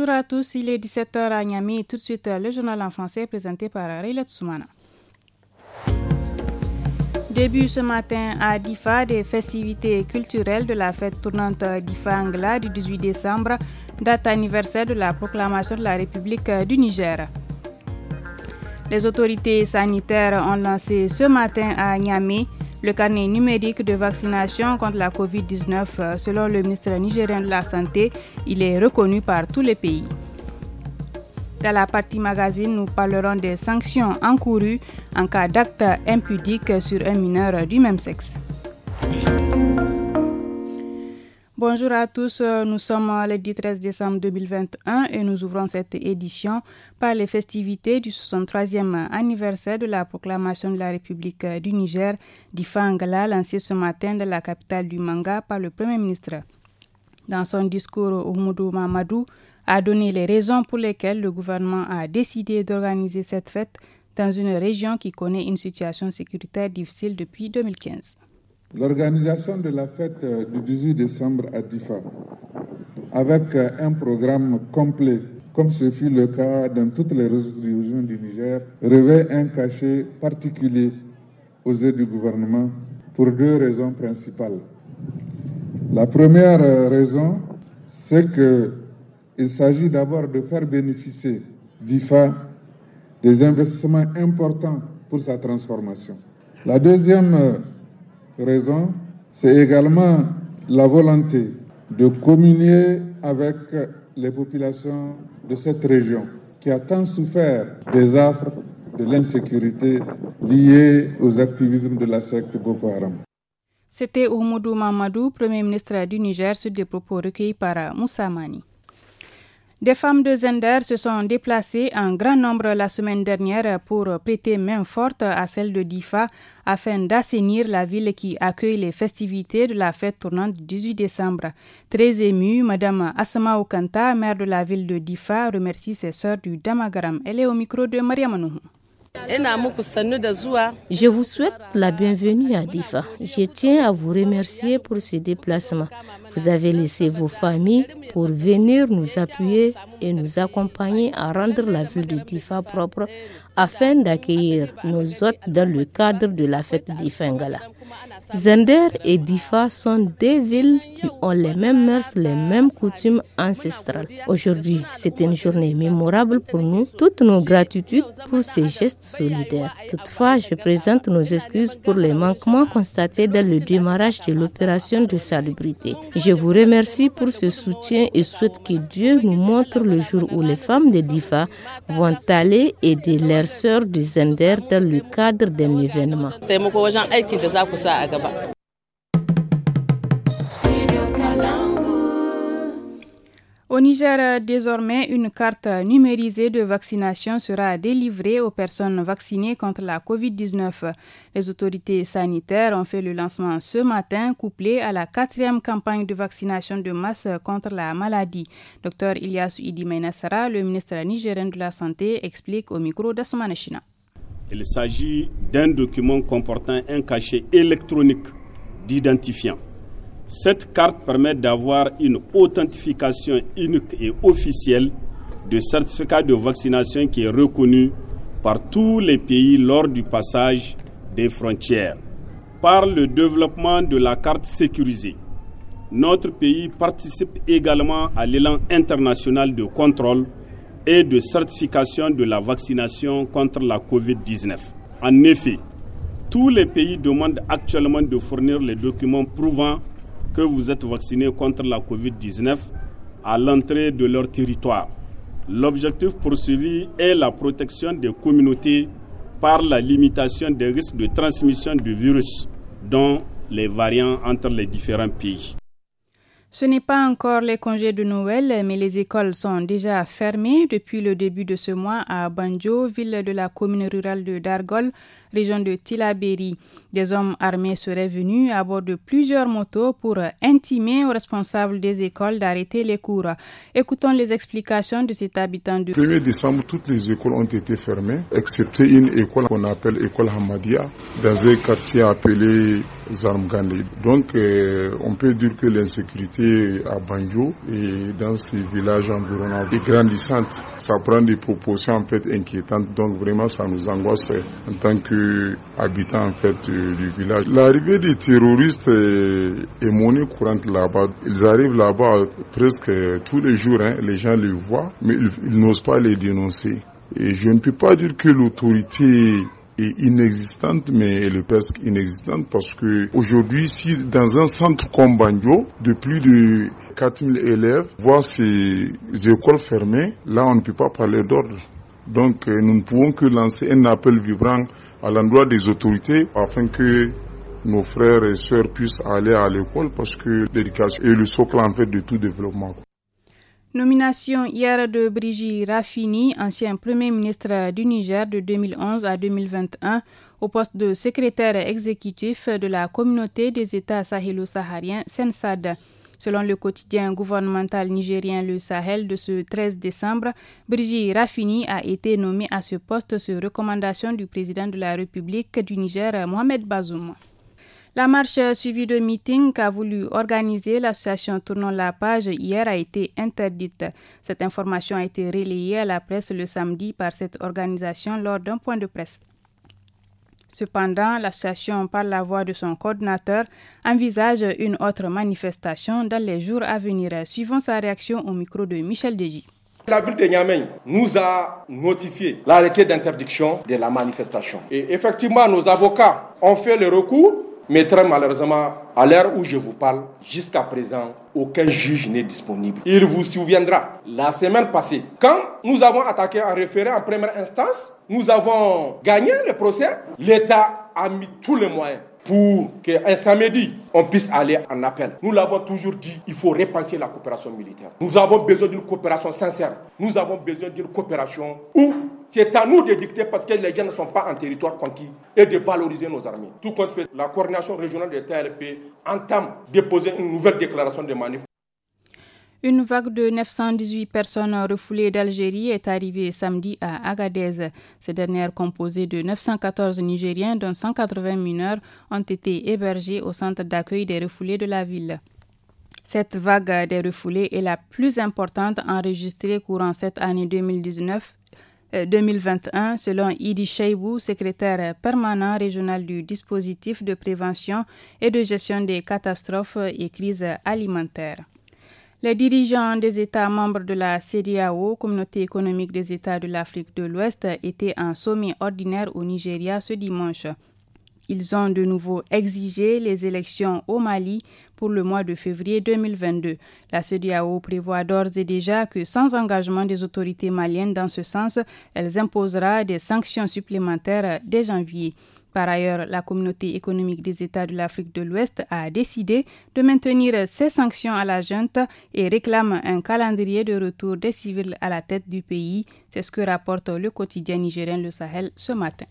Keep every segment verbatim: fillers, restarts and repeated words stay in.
Bonjour à tous, il est dix-sept heures à Niamey et tout de suite le journal en français présenté par Rayla Tsoumana. Début ce matin à Difa des festivités culturelles de la fête tournante Difa Angla du dix-huit décembre, date anniversaire de la proclamation de la République du Niger. Les autorités sanitaires ont lancé ce matin à Niamey le carnet numérique de vaccination contre la covid dix-neuf. Selon le ministère nigérien de la Santé, il est reconnu par tous les pays. Dans la partie magazine, nous parlerons des sanctions encourues en cas d'acte impudique sur un mineur du même sexe. Bonjour à tous, nous sommes le treize décembre deux mille vingt et un et nous ouvrons cette édition par les festivités du soixante-troisième anniversaire de la proclamation de la République du Niger, Difa Angala, lancée ce matin de la capitale du manga par le Premier ministre. Dans son discours, Oumoudou Mamadou a donné les raisons pour lesquelles le gouvernement a décidé d'organiser cette fête dans une région qui connaît une situation sécuritaire difficile depuis deux mille quinze. L'organisation de la fête du dix-huit décembre à Difa, avec un programme complet, comme ce fut le cas dans toutes les régions du Niger, revêt un cachet particulier aux yeux du gouvernement pour deux raisons principales. La première raison, c'est qu'il s'agit d'abord de faire bénéficier Difa des investissements importants pour sa transformation. La deuxième raison, c'est également la volonté de communier avec les populations de cette région qui a tant souffert des affres de l'insécurité liée aux activismes de la secte Boko Haram. C'était Oumoudou Mamadou, Premier ministre du Niger, sur des propos recueillis par Moussa Mani. Des femmes de Zender se sont déplacées en grand nombre la semaine dernière pour prêter main forte à celle de Difa afin d'assainir la ville qui accueille les festivités de la fête tournante du dix-huit décembre. Très émue, Madame Asama Okanta, maire de la ville de Difa, remercie ses sœurs du Damagaram. Elle est au micro de Mariam Anouhou. Je vous souhaite la bienvenue à Difa. Je tiens à vous remercier pour ce déplacement. Vous avez laissé vos familles pour venir nous appuyer et nous accompagner à rendre la ville de Difa propre afin d'accueillir nos hôtes dans le cadre de la fête Difa Ngala. Zender et Difa sont deux villes qui ont les mêmes mœurs, les mêmes coutumes ancestrales. Aujourd'hui, c'est une journée mémorable pour nous. Toutes nos gratitudes pour ces gestes solidaires. Toutefois, je présente nos excuses pour les manquements constatés dans le démarrage de l'opération de salubrité. Je vous remercie pour ce soutien et souhaite que Dieu nous montre le jour où les femmes de Difa vont aller aider leurs sœurs de Zender dans le cadre d'un événement. Au Niger, désormais, une carte numérisée de vaccination sera délivrée aux personnes vaccinées contre la covid dix-neuf. Les autorités sanitaires ont fait le lancement ce matin, couplé à la quatrième campagne de vaccination de masse contre la maladie. Docteur Ilyasu Idi Mainasara, le ministre nigérien de la Santé, explique au micro d'Asmane China. Il s'agit d'un document comportant un cachet électronique d'identifiant. Cette carte permet d'avoir une authentification unique et officielle de certificat de vaccination qui est reconnu par tous les pays lors du passage des frontières. Par le développement de la carte sécurisée, notre pays participe également à l'élan international de contrôle et de certification de la vaccination contre la covid dix-neuf. En effet, tous les pays demandent actuellement de fournir les documents prouvant que vous êtes vacciné contre la covid dix-neuf à l'entrée de leur territoire. L'objectif poursuivi est la protection des communautés par la limitation des risques de transmission du virus, dont les variants entre les différents pays. Ce n'est pas encore les congés de Noël, mais les écoles sont déjà fermées depuis le début de ce mois à Banjo, ville de la commune rurale de Dargol, région de Tillabéri. Des hommes armés seraient venus à bord de plusieurs motos pour intimer aux responsables des écoles d'arrêter les cours. Écoutons les explications de cet habitant de... Le premier décembre, toutes les écoles ont été fermées, excepté une école qu'on appelle école Hamadia, dans un quartier appelé armes Gandhi. Donc euh, on peut dire que l'insécurité à Banjo et dans ces villages environnants est grandissante. Ça prend des proportions en fait inquiétantes, donc vraiment ça nous angoisse en tant qu'habitants en fait du village. L'arrivée des terroristes est, est monnaie courante là-bas. Ils arrivent là-bas presque tous les jours, hein. Les gens les voient, mais ils, ils n'osent pas les dénoncer. Et je ne peux pas dire que l'autorité est inexistante, mais elle est presque inexistante parce que aujourd'hui, si dans un centre comme Banjo, de plus de quatre mille élèves, voir ces écoles fermées, là on ne peut pas parler d'ordre. Donc nous ne pouvons que lancer un appel vibrant à l'endroit des autorités afin que nos frères et sœurs puissent aller à l'école parce que l'éducation est le socle en fait de tout développement. Nomination hier de Brigitte Raffini, ancien Premier ministre du Niger de deux mille onze à deux mille vingt et un, au poste de secrétaire exécutif de la Communauté des États sahélo-sahariens, SENSAD. Selon le quotidien gouvernemental nigérien Le Sahel de ce treize décembre, Brigitte Raffini a été nommée à ce poste sur recommandation du président de la République du Niger, Mohamed Bazoum. La marche suivie de meeting qu'a voulu organiser l'association Tournons la page hier a été interdite. Cette information a été relayée à la presse le samedi par cette organisation lors d'un point de presse. Cependant, l'association, par la voix de son coordinateur, envisage une autre manifestation dans les jours à venir, suivant sa réaction au micro de Michel Deji. La ville de Niamey nous a notifié l'arrêté d'interdiction de la manifestation. Et effectivement, nos avocats ont fait le recours. Mais très malheureusement, à l'heure où je vous parle, jusqu'à présent, aucun juge n'est disponible. Il vous souviendra, la semaine passée, quand nous avons attaqué un référé en première instance, nous avons gagné le procès, l'État a mis tous les moyens pour qu'un samedi, on puisse aller en appel. Nous l'avons toujours dit, il faut repenser la coopération militaire. Nous avons besoin d'une coopération sincère. Nous avons besoin d'une coopération où c'est à nous de dicter parce que les gens ne sont pas en territoire conquis et de valoriser nos armées. Tout compte fait, la coordination régionale des T L P entame déposer une nouvelle déclaration de manif. Une vague de neuf cent dix-huit personnes refoulées d'Algérie est arrivée samedi à Agadez. Ces dernières, composées de neuf cent quatorze Nigériens, dont cent quatre-vingts mineurs, ont été hébergées au centre d'accueil des refoulés de la ville. Cette vague des refoulés est la plus importante enregistrée courant cette année deux mille dix-neuf. deux mille vingt et un, selon Idi Cheibou, secrétaire permanent régional du dispositif de prévention et de gestion des catastrophes et crises alimentaires. Les dirigeants des États membres de la C E D E A O, Communauté économique des États de l'Afrique de l'Ouest, étaient en sommet ordinaire au Nigeria ce dimanche. Ils ont de nouveau exigé les élections au Mali pour le mois de février deux mille vingt-deux. La C E D E A O prévoit d'ores et déjà que sans engagement des autorités maliennes dans ce sens, elle imposera des sanctions supplémentaires dès janvier. Par ailleurs, la Communauté économique des États de l'Afrique de l'Ouest a décidé de maintenir ses sanctions à la junte et réclame un calendrier de retour des civils à la tête du pays. C'est ce que rapporte le quotidien nigérien Le Sahel ce matin.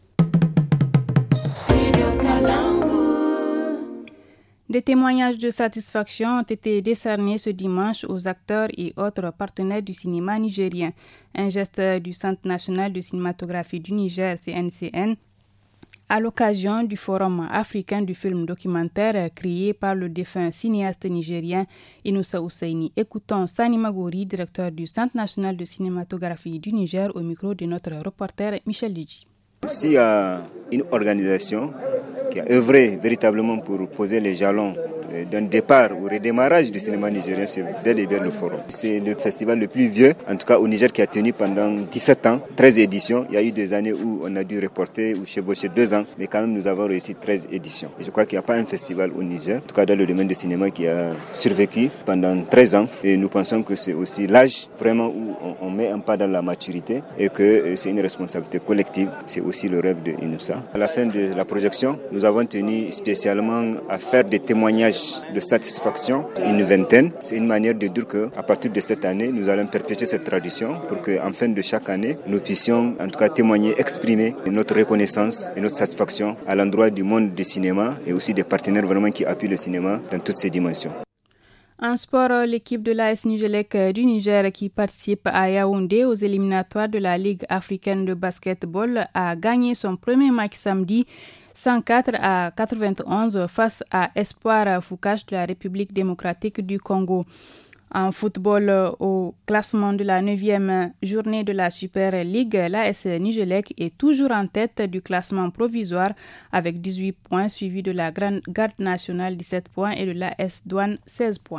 Des témoignages de satisfaction ont été décernés ce dimanche aux acteurs et autres partenaires du cinéma nigérien. Un geste du Centre national de cinématographie du Niger, C N C N, à l'occasion du Forum africain du film documentaire créé par le défunt cinéaste nigérien Inoussa Husseini. Écoutons Sani Magori, directeur du Centre national de cinématographie du Niger, au micro de notre reporter Michel Deji. S'il y a une organisation qui a œuvré véritablement pour poser les jalons d'un départ ou redémarrage du cinéma nigérien, c'est bel et bien le Forum. C'est le festival le plus vieux, en tout cas au Niger, qui a tenu pendant dix-sept ans, treize éditions. Il y a eu des années où on a dû reporter ou chevaucher deux ans, mais quand même nous avons réussi treize éditions. Et je crois qu'il n'y a pas un festival au Niger, en tout cas dans le domaine du cinéma, qui a survécu pendant treize ans. Et nous pensons que c'est aussi l'âge vraiment où on, on met un pas dans la maturité et que c'est une responsabilité collective. C'est aussi le rêve de Inoussa. À la fin de la projection, nous avons tenu spécialement à faire des témoignages de satisfaction, une vingtaine. C'est une manière de dire qu'à partir de cette année, nous allons perpétuer cette tradition pour qu'en fin de chaque année, nous puissions en tout cas témoigner, exprimer notre reconnaissance et notre satisfaction à l'endroit du monde du cinéma et aussi des partenaires vraiment qui appuient le cinéma dans toutes ses dimensions. En sport, l'équipe de l'A S Nigelec du Niger qui participe à Yaoundé aux éliminatoires de la Ligue africaine de basketball a gagné son premier match samedi cent quatre à quatre-vingt-onze face à Espoir Foucache de la République démocratique du Congo. En football, au classement de la neuvième journée de la Super League, l'A S Nigelec est toujours en tête du classement provisoire avec dix-huit points, suivi de la Grande Garde nationale dix-sept points et de l'A S Douane seize points.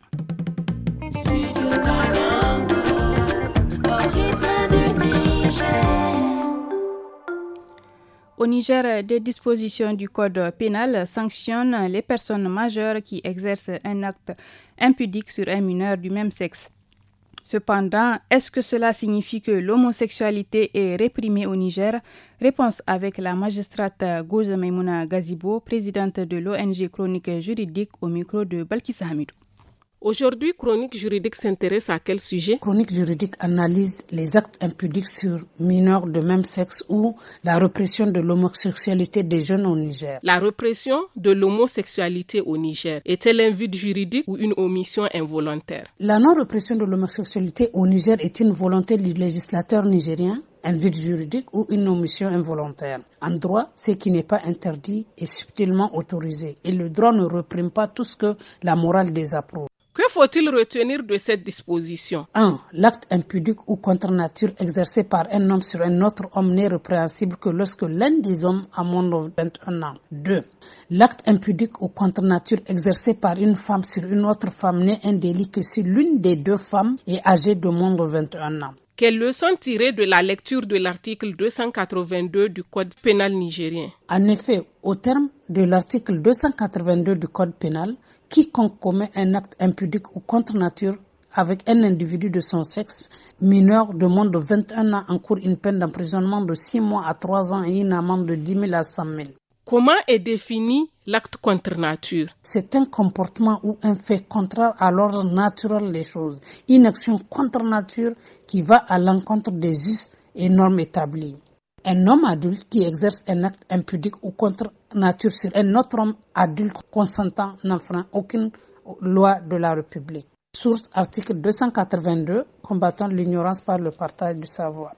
Au Niger, des dispositions du Code pénal sanctionnent les personnes majeures qui exercent un acte impudique sur un mineur du même sexe. Cependant, est-ce que cela signifie que l'homosexualité est réprimée au Niger? Réponse avec la magistrate Gouze Maimouna Gazibo, présidente de l'O N G Chronique Juridique, au micro de Balkissa Hamidou. Aujourd'hui, Chronique Juridique s'intéresse à quel sujet? Chronique Juridique analyse les actes impudiques sur mineurs de même sexe ou la répression de l'homosexualité des jeunes au Niger. La répression de l'homosexualité au Niger est-elle un vide juridique ou une omission involontaire? La non-répression de l'homosexualité au Niger est une volonté du législateur nigérien, un vide juridique ou une omission involontaire. En droit, ce qui n'est pas interdit est subtilement autorisé et le droit ne réprime pas tout ce que la morale désapprouve. Que faut-il retenir de cette disposition? un. L'acte impudique ou contre nature exercé par un homme sur un autre homme n'est répréhensible que lorsque l'un des hommes a moins de vingt et un ans. deux. L'acte impudique ou contre nature exercé par une femme sur une autre femme n'est un délit que si l'une des deux femmes est âgée de moins de vingt et un ans. Quelle leçon tirer de la lecture de l'article deux cent quatre-vingt-deux du Code pénal nigérien? En effet, au terme de l'article deux cent quatre-vingt-deux du Code pénal, quiconque commet un acte impudique ou contre nature avec un individu de son sexe mineur de moins de vingt et un ans encourt une peine d'emprisonnement de six mois à trois ans et une amende de dix mille à cent mille. Comment est défini l'acte contre nature? C'est un comportement ou un fait contraire à l'ordre naturel des choses, une action contre nature qui va à l'encontre des us et normes établies. Un homme adulte qui exerce un acte impudique ou contre nature sur un autre homme adulte consentant n'enfreint aucune loi de la République. Source article deux cent quatre-vingt-deux, combattant l'ignorance par le partage du savoir.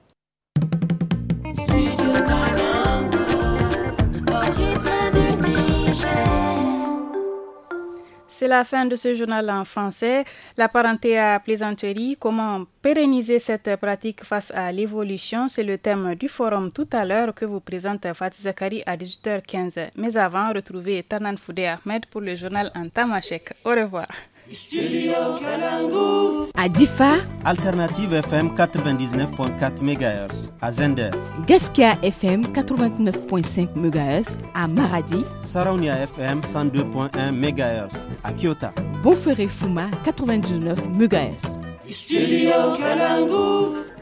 C'est la fin de ce journal en français. La parenté à plaisanterie, comment pérenniser cette pratique face à l'évolution, c'est le thème du forum tout à l'heure que vous présente Fatih Zakari à dix-huit heures quinze. Mais avant, retrouvez Tarnan Foudé Ahmed pour le journal en tamashek. Au revoir. Studio Kalangu. À Difa, Alternative F M quatre-vingt-dix-neuf virgule quatre mégahertz. À Zender, Gaskia F M quatre-vingt-neuf virgule cinq mégahertz. À Maradi, Saraunia F M cent deux virgule un mégahertz. À Kyoto, Bonferré Fuma quatre-vingt-dix-neuf mégahertz. Studio Kalangu.